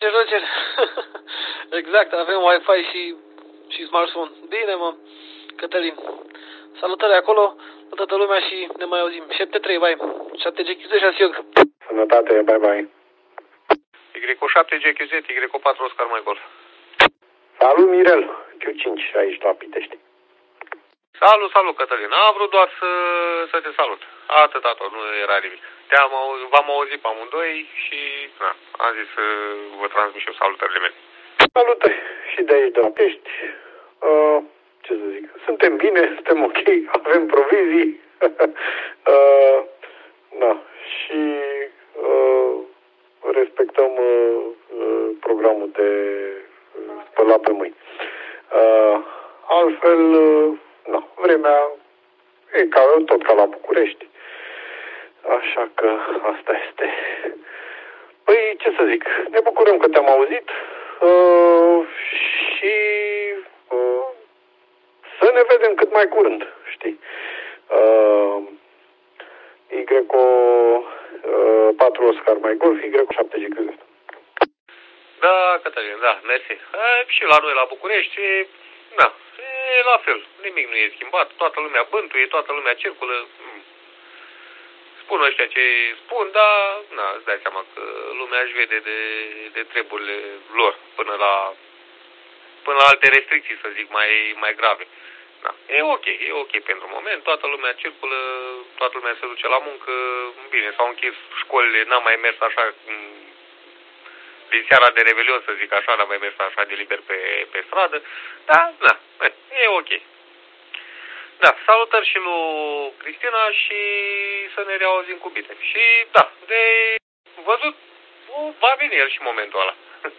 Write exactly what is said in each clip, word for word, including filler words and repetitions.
Ce rogeri? Exact, avem Wi-Fi și, și smartphone. Bine, mă, Cătălin. Salutări acolo, la toată lumea și ne mai auzim. șapte trei, bye. șapte G Q Z, șase Iog. Sănătate, bye bye. Y șapte G Q Z, Y patru Oscar Mike Golf. Salut, Mirel. Q cinci aici la Pitești. Salut, salut, Cătălin. Am vrut doar să, să te salut. Atâta tot, nu era nimic. Te-am v-am auzit pe amândoi și na, am zis să vă transmit și eu salutările mele. Salutări și de aici, de la Pitești. Uh, ce să zic? Suntem bine, suntem ok, avem provizii. uh, na, și uh, respectăm uh, uh, programul de uh, spălat pe mâini. Uh, altfel, uh, na, vremea e ca, tot ca la București. Așa că asta este. Păi, ce să zic, ne bucurăm că te-am auzit uh, și uh, să ne vedem cât mai curând, știi. Uh, Y patru Oscar Mike Golf, Y șapte G Q Z. Da, Cătălin, da, mersi. E, și la noi la București, e, da, e la fel, nimic nu e schimbat, toată lumea bântuie, toată lumea circulă. Spun ăștia ce spun, dar na, îți dai seama că lumea își vede de, de treburile lor până la, până la alte restricții, să zic, mai, mai grave. Da. E ok, e ok pentru moment, toată lumea circulă, toată lumea se duce la muncă, bine, s-au închis școlile, n-am mai mers așa din seara de Revelion, să zic așa, n-am mai mers așa de liber pe, pe stradă, dar, da, e ok. Da, salutări și lui Cristina și să ne reauzim cu bine. Și da, de văzut, va veni el și momentul ăla.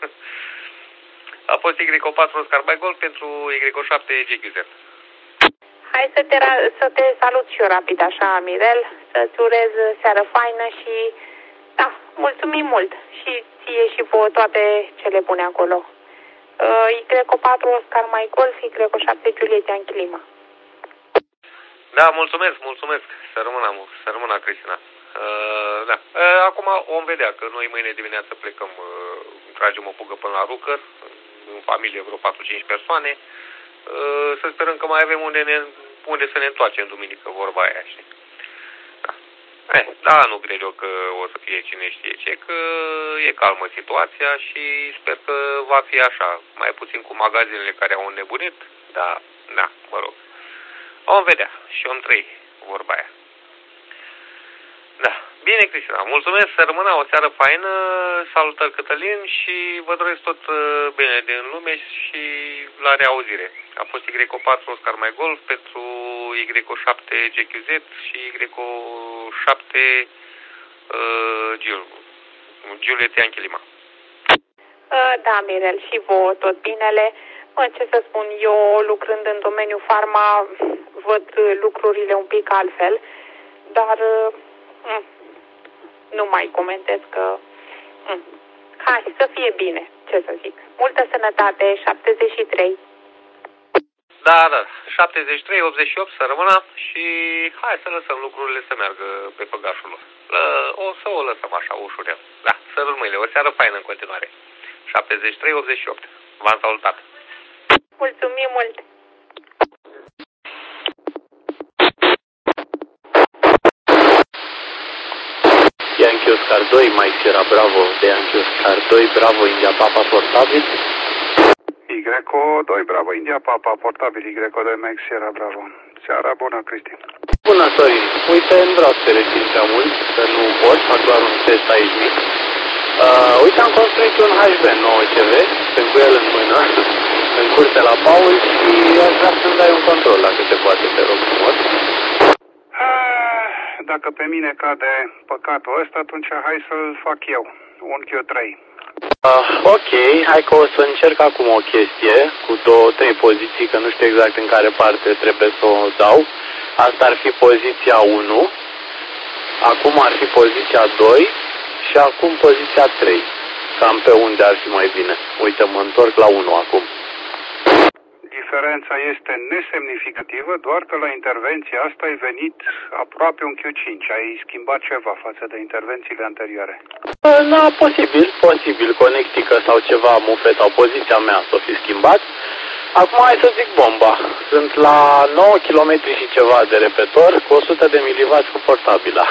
A fost Y patru Oscar Mike Golf pentru Y șapte G Q Z. Hai să te, să te salut și eu rapid așa, Mirel, să-ți urez seară faină și da, mulțumim mult și ție și vouă toate cele bune acolo. Y patru Oscar Mike Golf, Y șapte Juliet Yankee Lima. Da, mulțumesc, mulțumesc. Să rămână, să rămână, Cristina. Uh, da. Uh, acum vom vedea că noi mâine dimineață plecăm, uh, tragem o pugă până la Rucăr, în familie vreo patru-cinci persoane. Uh, să sperăm că mai avem unde, ne, unde să ne întoarcem duminică, vorba aia, știi? Da. Eh, da, nu cred eu că o să fie cine știe ce, că e calmă situația și sper că va fi așa, mai puțin cu magazinele care au înnebunit, dar, da, mă rog. Vom vedea și om trăi, vorba aia. Da, bine, Cristina, mulțumesc, să rămână o seară faină, salutări Cătălin și vă doresc tot bine din lume și la reauzire. A fost Y patru Oscar Mike Golf pentru Y șapte G Q Z și Y șapte uh, Juliet Yankee Lima. Da, Mirel, și vouă tot binele. Bă, ce să spun, eu lucrând în domeniul farma văd lucrurile un pic altfel, dar mm, nu mai comentez că mm, hai să fie bine, ce să zic. Multă sănătate, șaptezeci și trei. Da, da, șaptezeci și trei, optzeci și opt să rămână și hai să lăsăm lucrurile să meargă pe făgașul lor. O să o lăsăm așa ușurel. Da, să rămâile, o seară faină în continuare. șaptezeci și trei, optzeci și opt. V-am salutat. Mulțumim mult! Yankee Oscar doi, Mike Sierra Bravo, de Yankee Oscar doi, Bravo, India Papa, portabil. Y doi, Bravo, India Papa, portabil, Y doi, Mike Sierra Bravo. Seara bună, Cristi. Bună, Sorin. Uite, nu vreau să te rețin prea mult, că nu pot, fac doar un test aici mic. Uh, uite, am construit un H B nouă C V, sunt cu el în mână, în curte la Paul și aș vrea să-mi dai un control, dacă se poate, te rog frumos. Dacă pe mine cade păcatul ăsta, atunci hai să-l fac eu, un Q trei. Uh, ok, hai că o să încerc acum o chestie cu două, trei poziții, că nu știu exact în care parte trebuie să o dau. Asta ar fi poziția unu, acum ar fi poziția doi și acum poziția trei. Cam pe unde ar fi mai bine. Uite, mă întorc la unu acum. diferența este nesemnificativă, doar că la intervenția asta ai venit aproape un Q cinci. Ai schimbat ceva față de intervențiile anterioare. Da, posibil, posibil, conectică sau ceva, mufe sau poziția mea s-o fi schimbat. Acum hai să zic bomba. Sunt la nouă kilometri și ceva de repetor cu o sută de milivați cu portabila.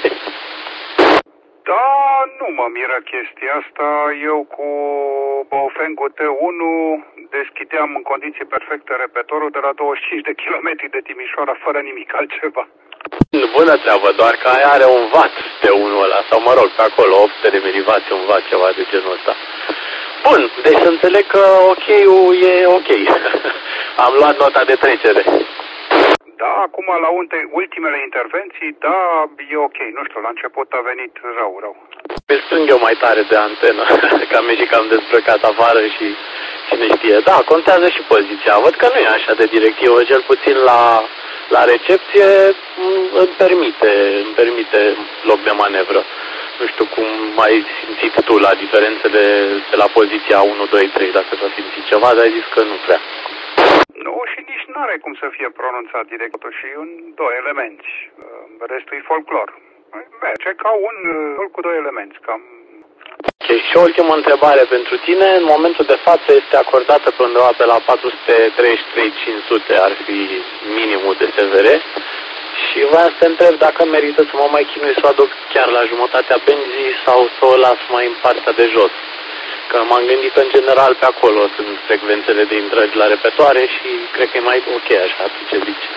Da, nu mă miră chestia asta. Eu cu Baofeng-ul T unu deschideam în condiții perfecte repetorul de la douăzeci și cinci de kilometri de Timișoara fără nimic altceva. Bună treabă, doar că aia are un watt T unu ăla, sau mă rog, pe acolo, opt sute de milivați, un watt, ceva de genul ăsta. Bun, deci să înțeleg că ok-ul e ok. Am luat nota de trecere. Da, acum la ultimele intervenții, da, e ok. Nu știu, la început a venit rău, rău. Îl strâng eu mai tare de antenă, că am ieșit cam dezbrăcat afară și cine știe. Da, contează și poziția. Văd că nu e așa de directivă, cel puțin la, la recepție îmi permite, îmi permite loc de manevră. Nu știu cum ai simțit tu la diferențele de la poziția unu, doi, trei, dacă s-a simțit ceva, dar ai zis că nu prea. Nu, și nici nu are cum să fie pronunțat direct, totuși în doi elemente. Restul e folclor. Merge ca un uh, cu doi elemente, cam... Ok, și o ultimă întrebare pentru tine. În momentul de față este acordată pe undeva pe la patru sute treizeci și trei cinci sute, ar fi minimul de S V R. Și vreau să te întreb dacă merită să mă mai chinui să o aduc chiar la jumătatea benzii sau să o las mai în partea de jos. Că m-am gândit că în general pe acolo sunt frecvențele de intrări la repetoare și cred că e mai ok așa, tu ce zici?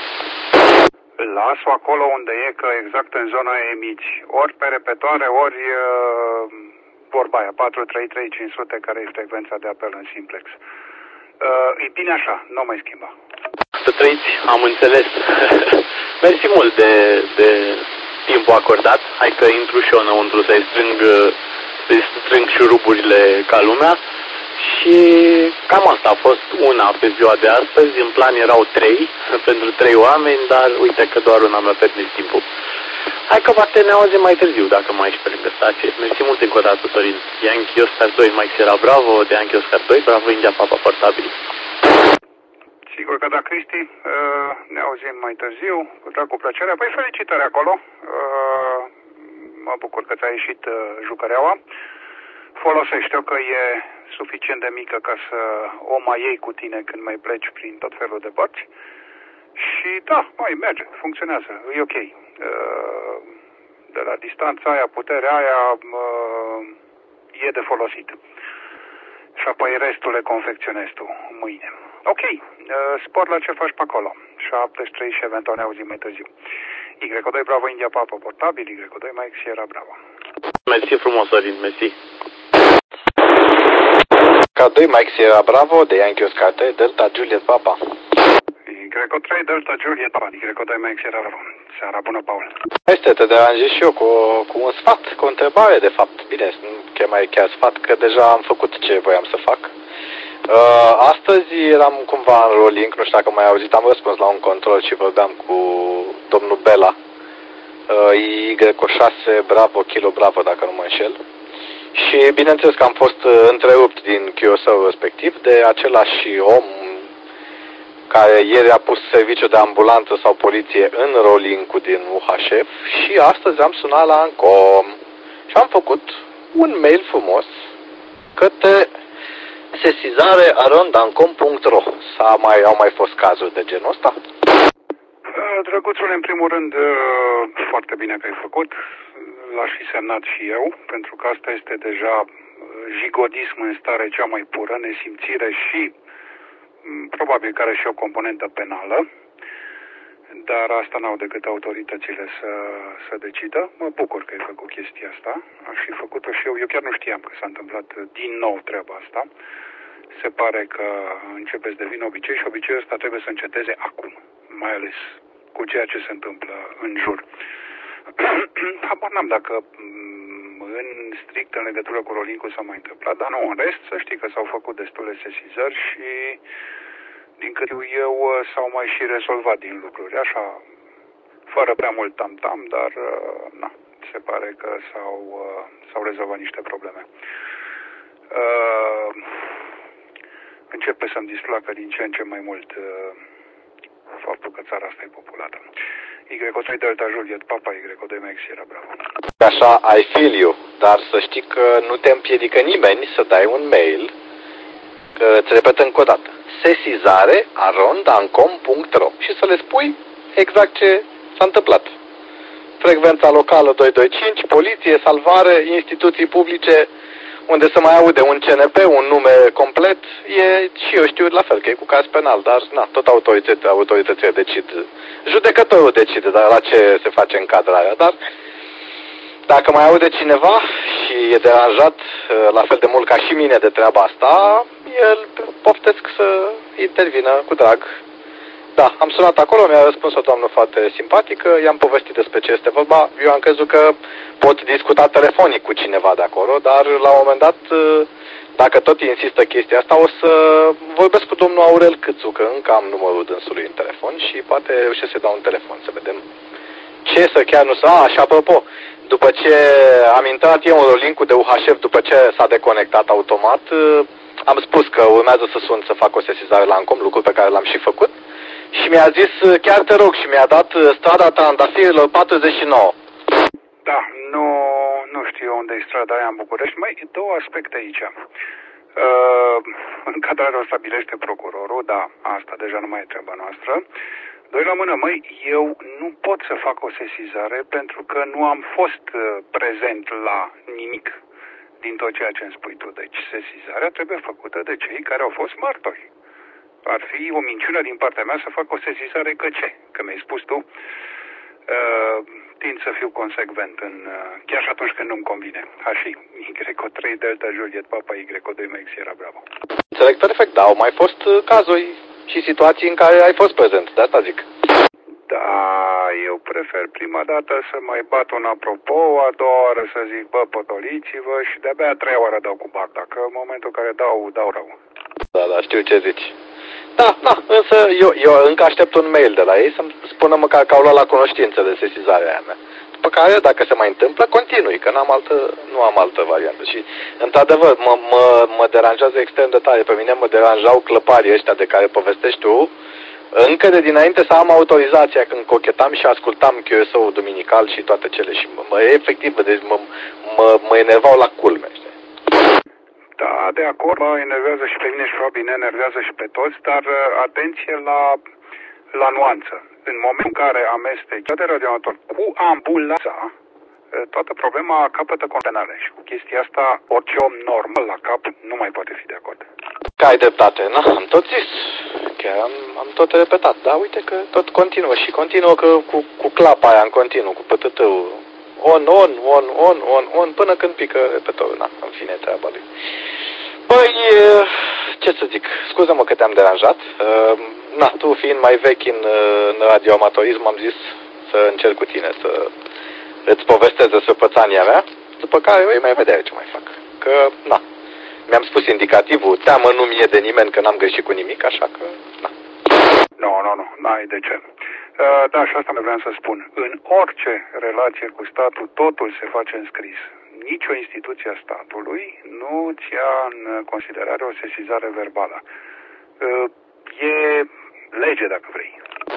Las-o acolo unde e, că exact în zona aia emiți. Ori pe repetoare, ori uh, vorba aia, patru trei trei cinci sute, care e frecvența de apel în simplex. Uh, e bine așa, nu mai schimba. Să trăiți, am înțeles. Mersi mult de, de timpul acordat. Hai că intru și eu înăuntru să-i strâng, să-i strâng șuruburile ca lumea. Și cam asta a fost una pe ziua de astăzi. În plan erau trei pentru trei oameni, dar uite că doar una mi-a permis timpul. Hai că poate ne auzim mai târziu dacă mai ești pe lângă stație. Mersi mult încă o dată, Sorin. Yankee Oscar doi, Mike Sierra Bravo, de Yankee Oscar doi, Bravo India Papa Portabil. Sigur că da, Cristi. Ne auzim mai târziu. Cu drag, cu plăcere. Păi felicitări acolo. Mă bucur că ți-a ieșit jucăreaua. Folosește-o că e suficient de mică ca să o mai iei cu tine când mai pleci prin tot felul de părți. Și da, mai merge, funcționează, e ok. De la distanța aia, puterea aia e de folosit. Și apoi restul le confecționezi tu mâine. Ok, spor la ce faci pe acolo. șapte trei și eventual ne auzim mai târziu. Y doi Bravo India Papa Portabil, Y doi Mike Sierra Bravo. Mersi frumos, Sorin, mersi. K doi Mike Sierra Bravo, de Yankee Oscar trei, Delta Juliet Papa. Y trei Delta Juliet Papa, Y doi Mike Sierra Bravo. Seara bună, Paul. Este, te deranjez și eu cu, cu un sfat, cu o întrebare, de fapt. Bine, nu mai e chiar sfat, că deja am făcut ce voiam să fac. Uh, astăzi eram cumva în rolling, nu știu dacă m-ai auzit, am răspuns la un control și vorbeam cu domnul Bela. Uh, Y șase Bravo, Kilo Bravo, dacă nu mă înșel. Și bineînțeles că am fost întrerupt din Q O S-ul respectiv de același om care ieri a pus serviciu de ambulanță sau poliție în rolling-ul din U H F și astăzi am sunat la Ancom și am făcut un mail frumos către sesizare arond ancom punct ro. S-a mai, au mai fost cazuri de genul ăsta? Drăguțule, în primul rând, foarte bine că ai făcut. L-aș fi semnat și eu, pentru că asta este deja jigodism în stare cea mai pură, nesimțire și probabil că are și o componentă penală, dar asta n-au decât autoritățile să, să decidă. Mă bucur că ai făcut chestia asta, aș fi făcut-o și eu, eu chiar nu știam că s-a întâmplat din nou treaba asta. Se pare că începe să devină obicei și obiceiul ăsta trebuie să înceteze acum, mai ales cu ceea ce se întâmplă în jur. Habar n-am dacă în strict în legătură cu rolling-ul s-a mai întâmplat, dar nu, în rest să știi că s-au făcut destule sesizări și din cât eu s-au mai și rezolvat din lucruri, așa, fără prea mult tam-tam, dar na, se pare că s-au, s-au rezolvat niște probleme. În începe să-mi displacă din ce în ce mai mult uh, faptul că țara asta e populată. Y O trei Delta Juliet, Papa, Y O doi Max Sierra Bravo. Așa, I feel you, dar să știi că nu te împiedică nimeni să dai un mail, că îți repet încă o dată, sesizare arond ancom punct ro și să le spui exact ce s-a întâmplat. Frecvența locală doi doi cinci, poliție, salvare, instituții publice, unde se mai aude un C N P, un nume complet, e și eu știu la fel, că e cu caz penal, dar na, tot autoritățile, autoritățile decid. Judecătorul decide dar la ce se face încadrarea, dar dacă mai aude cineva și e deranjat la fel de mult ca și mine de treaba asta, el poftesc să intervină cu drag. Da, am sunat acolo, mi-a răspuns o doamnă foarte simpatică, i-am povestit despre ce este vorba. Eu am crezut că pot discuta telefonic cu cineva de acolo, dar la un moment dat, dacă tot insistă chestia asta, o să vorbesc cu domnul Aurel Câțu, că încă am numărul dânsului în telefon și poate reușesc să dau un telefon, să vedem ce să chiar nu să... A, și apropo, după ce am intrat eu în link-ul de U H F, după ce s-a deconectat automat, am spus că urmează să sun să fac o sesizare la Ancom, lucru pe care l-am și făcut. Și mi-a zis, chiar te rog, și mi-a dat strada Trandafirilor patruzeci și nouă. Da, nu, nu știu unde e strada aia în București. Mai două aspecte aici. Uh, încadrarea o stabilește procurorul, da, asta deja nu mai e treaba noastră. Doi la mână, măi, eu nu pot să fac o sesizare pentru că nu am fost prezent la nimic din tot ceea ce îmi spui tu. Deci sesizarea trebuie făcută de cei care au fost martori. Ar fi o minciună din partea mea să fac o sesizare că ce? Că mi-ai spus tu, uh, tind să fiu consecvent în, uh, chiar și atunci când nu-mi convine. Așa, Y O trei Delta Juliet, Papa, Y O doi Max Sierra Bravo. Înțeleg perfect, da, au mai fost cazuri și situații în care ai fost prezent, de asta zic. Da, eu prefer prima dată să mai bat un apropo, a doua oară să zic, bă, potoliți-vă și de-abia a treia oară dau cu barda, că în momentul în care dau, dau rău. Da, da, știu ce zici. Da, da, însă eu, eu încă aștept un mail de la ei să-mi spună măcar că au luat la cunoștință de sesizarea aia mea. După care, dacă se mai întâmplă, continui, că n-am altă, nu am altă variantă. Și, într-adevăr, mă, mă, mă deranjează extrem de tare. Pe mine mă deranjau clăparii ăștia de care povestești tu, încă de dinainte să am autorizația, când cochetam și ascultam Q S O-ul duminical și toate cele. Și, mă, mă efectiv, deci mă, mă, mă enervau la culme, știi? Da, de acord, mă enervează și pe mine și probabil ne enervează și pe toți, dar atenție la, la nuanță. În momentul în care amesteci de radioamator cu ambulanța, toată problema capătă condenare și cu chestia asta orice om normal la cap nu mai poate fi de acord. Că ai dreptate, na, am tot zis, chiar am, am tot repetat, dar uite că tot continuă și continuă că, cu, cu clapa aia în continuu, cu pătătăul. On, on, on, on, on, on, până când pică repetorul. Na, în fine, treaba lui. Păi, ce să zic, scuză-mă că te-am deranjat. Na, tu fiind mai vechi în, în radioamatorism, am zis să încerc cu tine să îți povestesc despre pățania mea, după care vei mai vedea ce mai fac. Că, na, mi-am spus indicativul, teamă nu mi-e de nimeni că n-am greșit cu nimic, așa că, na. Nu, nu, nu, n-ai de ce. Da, și asta vreau să spun. În orice relație cu statul, totul se face în scris. Nici o instituție a statului nu ți ia în considerare o sesizare verbală. E lege, dacă vrei.